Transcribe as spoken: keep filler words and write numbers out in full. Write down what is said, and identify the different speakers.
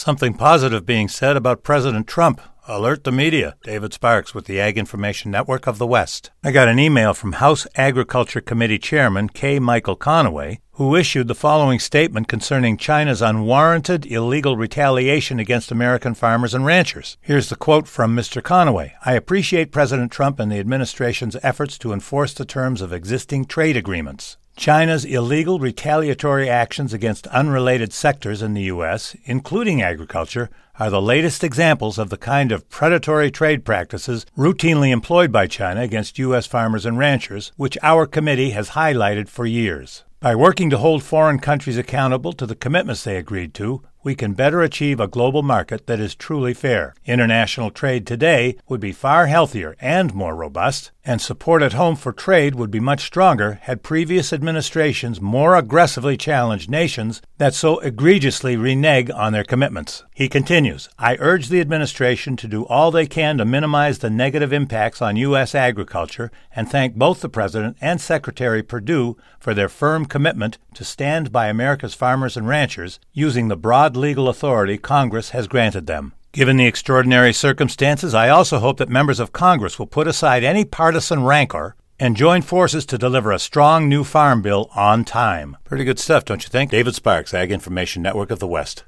Speaker 1: Something positive being said about President Trump. Alert the media. David Sparks with the Ag Information Network of the West. I got an email from House Agriculture Committee Chairman K. Michael Conaway, who issued the following statement concerning China's unwarranted illegal retaliation against American farmers and ranchers. Here's the quote from Mister Conaway. I appreciate President Trump and the administration's efforts to enforce the terms of existing trade agreements. China's illegal retaliatory actions against unrelated sectors in the U S, including agriculture, are the latest examples of the kind of predatory trade practices routinely employed by China against U S farmers and ranchers, which our committee has highlighted for years. By working to hold foreign countries accountable to the commitments they agreed to, we can better achieve a global market that is truly fair. International trade today would be far healthier and more robust, and support at home for trade would be much stronger had previous administrations more aggressively challenged nations that so egregiously renege on their commitments. He continues, I urge the administration to do all they can to minimize the negative impacts on U S agriculture and thank both the President and Secretary Perdue for their firm commitment to stand by America's farmers and ranchers using the broad legal authority Congress has granted them. Given the extraordinary circumstances, I also hope that members of Congress will put aside any partisan rancor and join forces to deliver a strong new farm bill on time. Pretty good stuff, don't you think? David Sparks, Ag Information Network of the West.